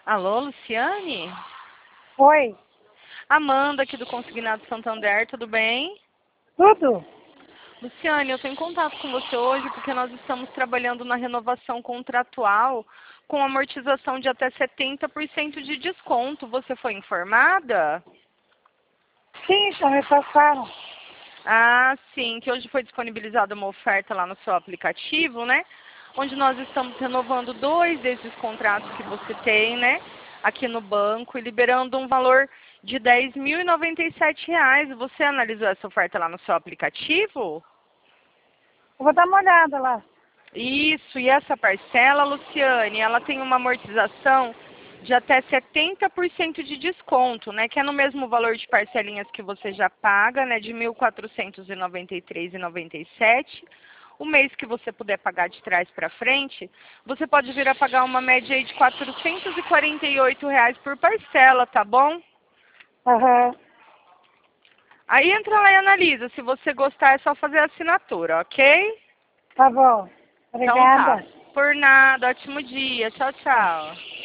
Alô, Luciane? Oi, Amanda aqui do Consignado Santander, tudo bem? tudo? Luciane, eu tenho contato com você hoje porque nós estamos trabalhando na renovação contratual com amortização de até 70% de desconto. Você foi informada? Sim, já me passaram. Ah, sim, que hoje foi disponibilizada uma oferta lá no seu aplicativo, né? Onde nós estamos renovando 2 desses contratos que você tem, né? Aqui no banco e liberando um valor de R$ 10.097. Você analisou essa oferta lá no seu aplicativo? Eu vou dar uma olhada lá. Isso, e essa parcela, Luciane, ela tem uma amortização de até 70% de desconto, né? Que é no mesmo valor de parcelinhas que você já paga, né? De R$ 1.493,97. O mês que você puder pagar de trás para frente, você pode vir a pagar uma média aí de R$ 448 por parcela, tá bom? Aham, Aí entra lá e analisa. Se você gostar, é só fazer a assinatura, ok? tá bom. Então tá. Obrigada. Por nada, ótimo dia. Tchau, tchau.